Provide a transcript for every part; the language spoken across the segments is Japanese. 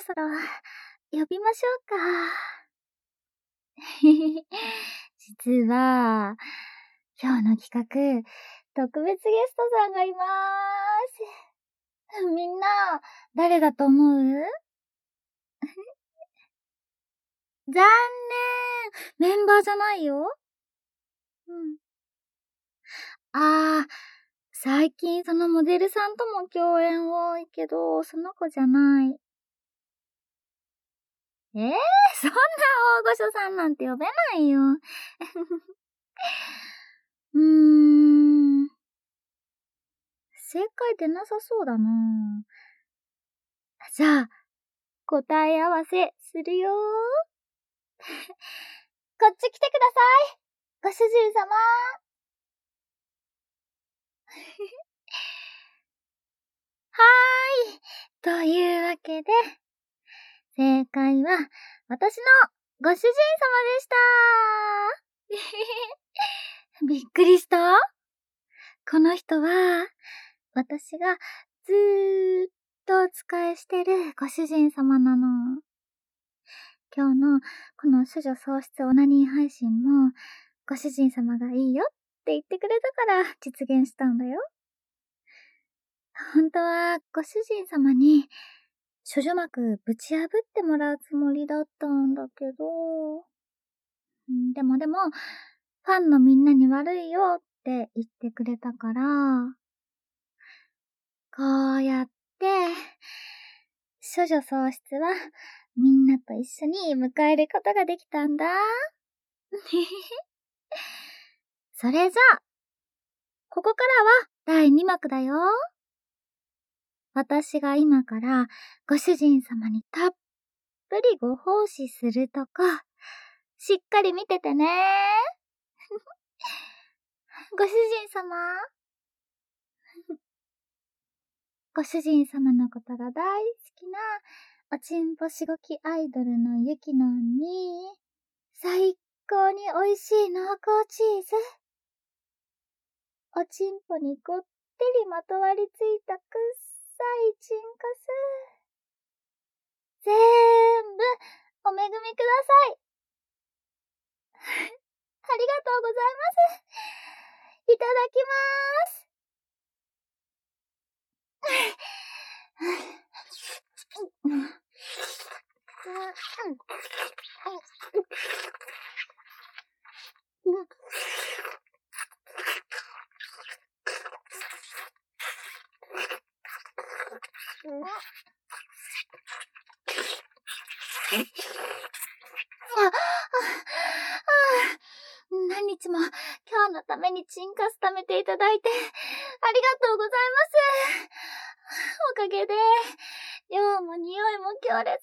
そろ呼びましょうか。実は、今日の企画、特別ゲストさんがいまーす。みんな、誰だと思う？残念！メンバーじゃないよ。最近そのモデルさんとも共演多いけど、その子じゃない。そんな大御所さんなんて呼べないよ。正解出なさそうだな。じゃあ、答え合わせするよ。こっち来てください。ご主人様。はーい。というわけで、正解は私のご主人様でした。びっくりした？この人は、私がずーっとお仕えしてるご主人様なの。今日のこの処女喪失オナニー配信も、ご主人様がいいよって言ってくれたから実現したんだよ。本当はご主人様に処女膜ぶち破ってもらうつもりだったんだけど、でも、ファンのみんなに悪いよって言ってくれたから、こうやって、処女喪失はみんなと一緒に迎えることができたんだ。それじゃあ、ここからは第2幕だよ。私が今からご主人様にたっぷりご奉仕するとこ、しっかり見ててね。ご主人様。ご主人様のことが大好きなおちんぽしごきアイドルのゆきのんに、最高に美味しい濃厚チーズ。おちんぽにごってりまとわりついたくっさいチンカス。全部お恵みください。ありがとうございます。いただきまーす。何日も今日のためにチンカス貯めていただいてありがとうございます。おかげで量も匂いも強烈です。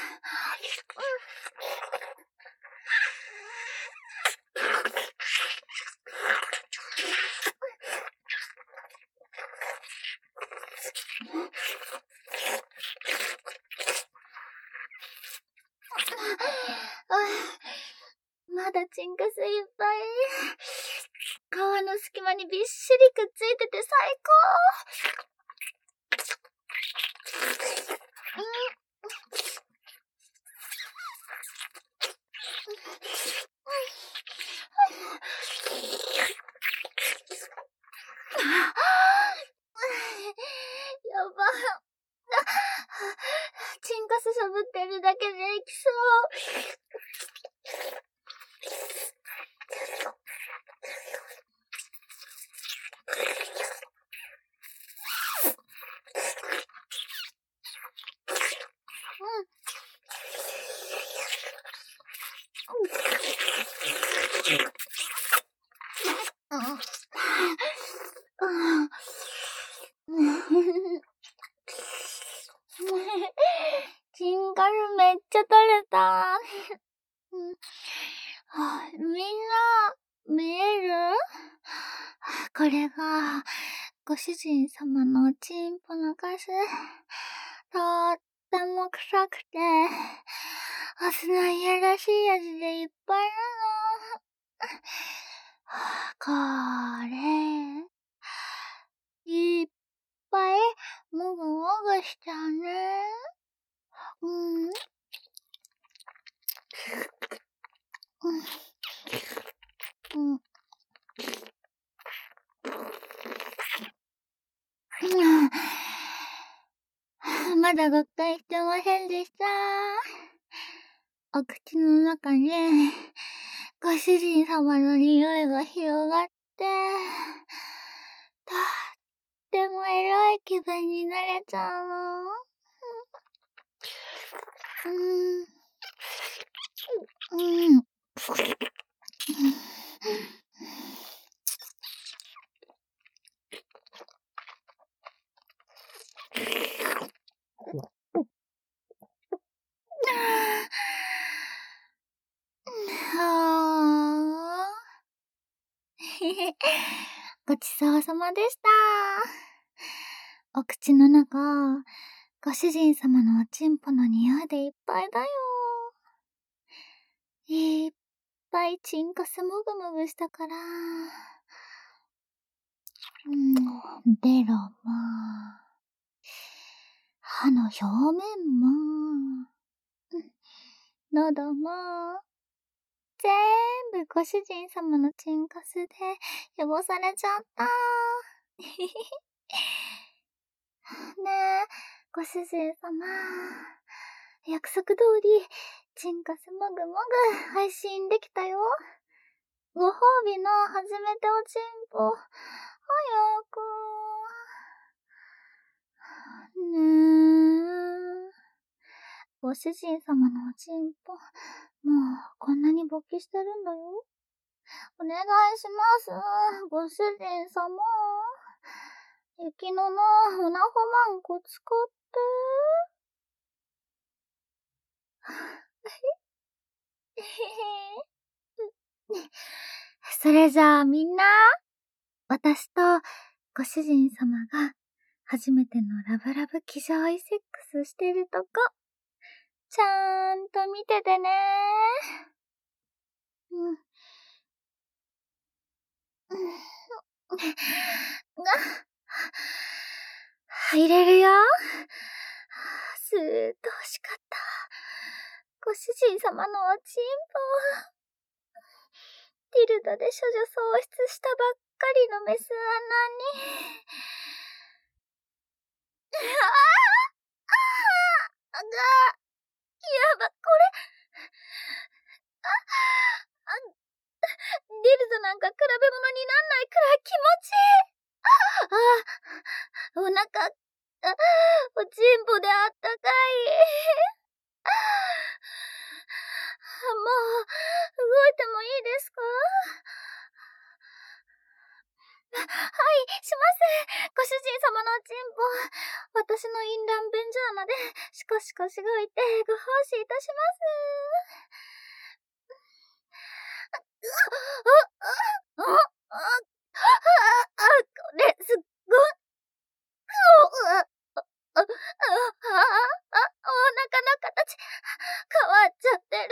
まだチンカスいっぱい。皮の隙間にびっしりくっついてて最高。やば。チンカスしゃぶってるだけでいきそう。チンカスめっちゃ取れた。みんな、見える？これが、ご主人様のおちんぽのカス。とっても臭くて、お酢のいやらしい味でいっぱいなの。これ、いっぱいもぐもぐしちゃうね。 まだ合体してませんでした。お口の中に、ご主人様の匂いが広がって、とってもエロい気分になれちゃうの。ごちそうさまでした。お口の中、ご主人様のおちんぽの匂いでいっぱいだよ。いっぱいチンコスもぐもぐしたから。ベロも、歯の表面も、喉も、全部ご主人様のチンコスで汚されちゃった。ねえ、ご主人様。約束通り、チンコスもぐもぐ配信できたよ。ご褒美の初めておちんぽ、早く。ねえ。ご主人様のおちんぽ、もうこんなに勃起してるんだよ。お願いします。ご主人様。雪乃のおなほまんこ使って。それじゃあみんな、私とご主人様が初めてのラブラブ気上位セックスしてるとこ、ちゃんと見ててね。入れるよ。すーっと欲しかった。ご主人様のおちんぽ。ディルドで処女喪失したばっかりのメス穴に。やば、これ。ディルドなんか比べ物になんないくらい気持ちいい。お腹、おちんぽであったかい。もう、動いてもいいですか？はい、します。ご主人様のおちんぽ。私の淫乱便所穴で、シコシコしごいて、ご奉仕いたします。これ、すっごい。お腹の形、変わっちゃってる。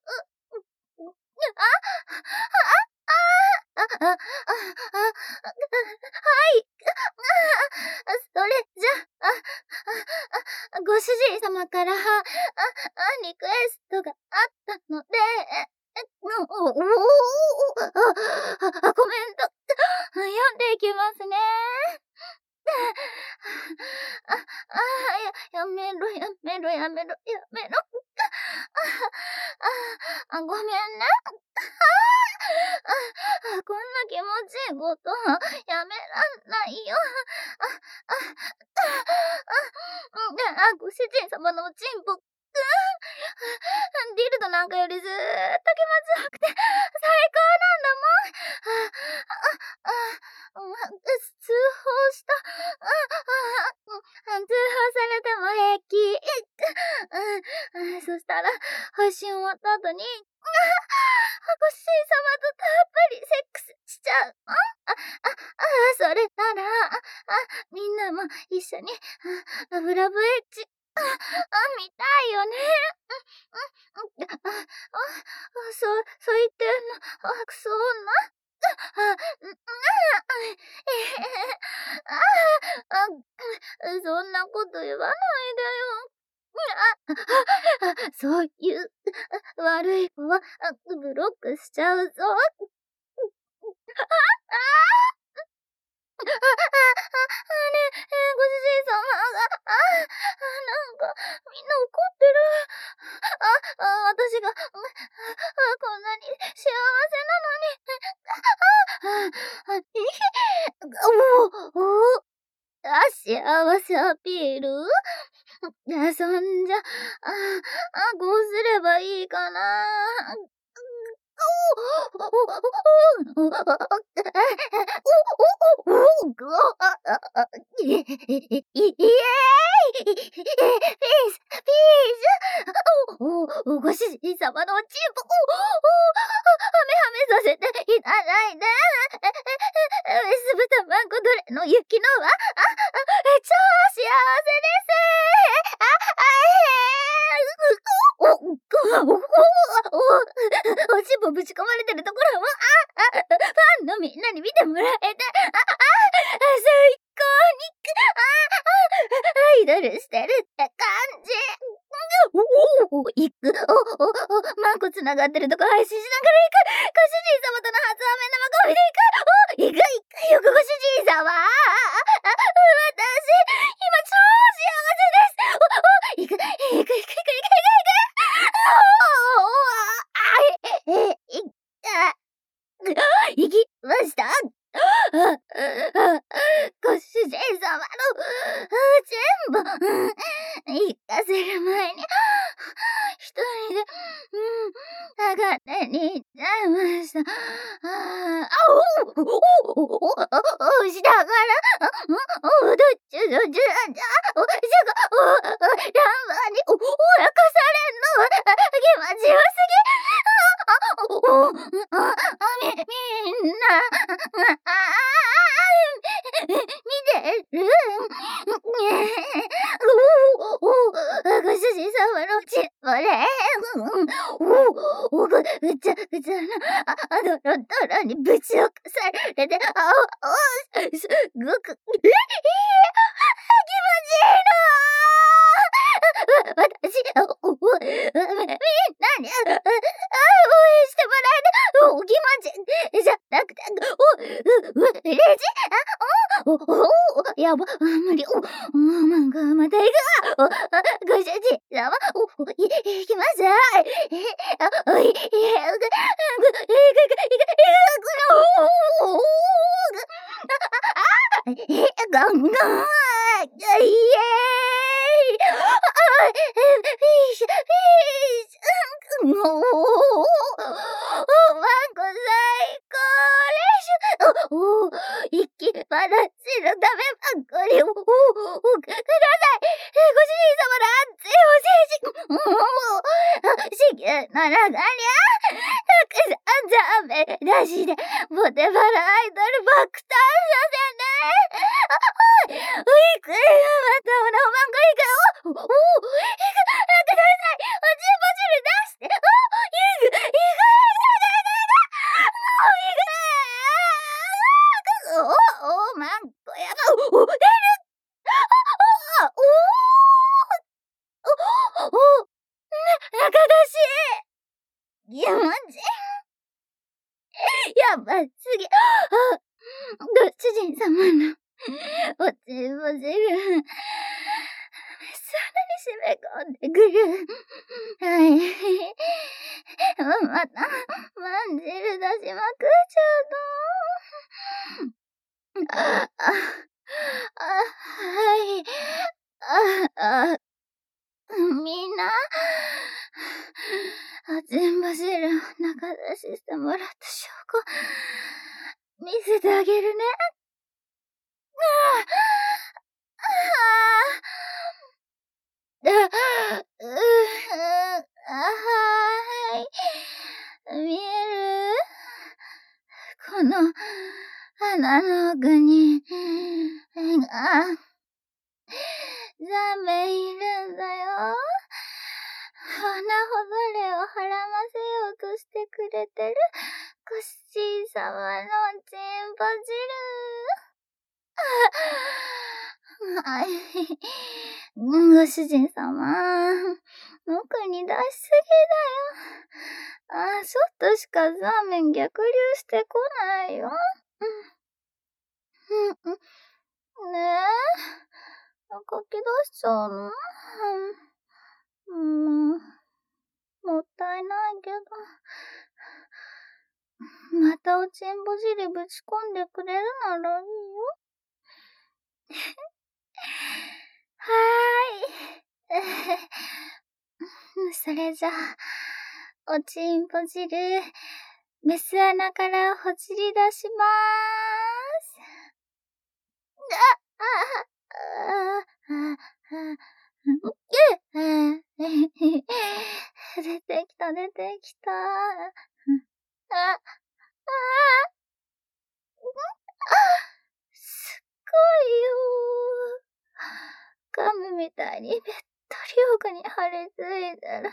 はい。それじゃ、ご主人様からリクエストがあったので、コメント、読んでいきますね。やめろ。ごめんね。こんな気持ちいいことやめらんないよ。ご主人様のおちんぽ、ディルドなんかよりずーっと気持ちよくて最高なんだもん。通報した。通報されても平気。そしたら、配信終わった後に、ご主人様とたっぷりセックスしちゃう。それなら、みんなも一緒に、ラブラブエッチ、見たいよね。そう言ってんの、そんな。そんなこと言わないでよ。そういう悪い子はブロックしちゃうぞ。 ご主人様が、なんか、みんな怒ってる。私が、こんなに幸せなのに。幸せアピール？そんじゃ、こうすればいいかな。イエーイ！ピース！ご主人様のおちんぽ、はめさせていただいて。酢豚まんこどれの雪のは、超幸せです。おしっぽぶち込まれてるところも、ファンのみんなに見てもらえて、最高に、アイドルしてるって感じ。マンコ繋がってるとこ配信しながら行く。ご主人様との初飴生ゴミで行く。よくご主人様。私、今超幸せです。行く。行きました。ご主人様の全部行かせる前に一人で上がってに行っちゃいました。しながらどっちランマに親かされんの気持ちよすぎ。みんな見てる。ご主人様の血これ。ぐちゃぐちゃなドロドロにぶち起こされて、すごく気持ちいいの。私、みんなに、応援してもらえて、お気持ち、じゃなくて、嬉しい。やば、無理。なんか、また行く。ご主人様、行きます。ガンガン、イエーイ。ピース、もう、ワンコ最高でしょ。息晴らしのためばっかりを、ください。ご主人様の熱いお政治、子宮の中にたくさんザーメ出しで、ボテバラアイドル爆誕させて。いくらまたおなおまんこいくよ。ください。おちんぽ汁出して。いく。マンコやば。出る。中出し。気持ちやばすぎ。ご主人様のおちんぽ汁、さらに締め込んでくる。はい。また、まんじる出しまくっちゃうの。はい。みんな、おちんぽ汁を中出ししてもらった証拠、見せてあげるね。はい。見える？この鼻の奥に、ザメいるんだよ。鼻ほどれをはらませようとしてくれてるご主人様のちんぽ汁。はい。ご主人様、奥に出しすぎだよ。ちょっとしかザーメン逆流してこないよ。 ねえ、書き出しちゃうの？もったいないけど。またおちんぼ汁ぶち込んでくれるならいいよ。はーい。それじゃあ、おちんぽ汁、メス穴からほじり出しまーす。出てきた、出てきた。すっごいよ。ガムみたいにべっとり奥に張り付いてる。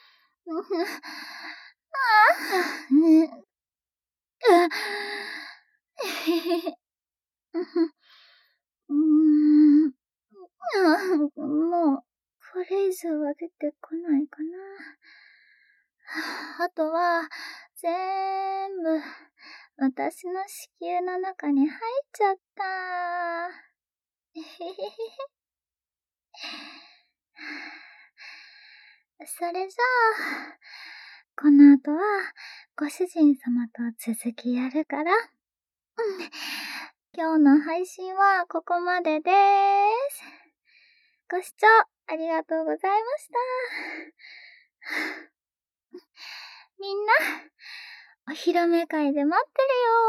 もう、これ以上は出てこないかな。あとは、全部、私の子宮の中に入っちゃった。それじゃあ、この後は、ご主人様と続きやるから、今日の配信はここまででーす。ご視聴ありがとうございました。みんな、お披露目会で待ってるよー。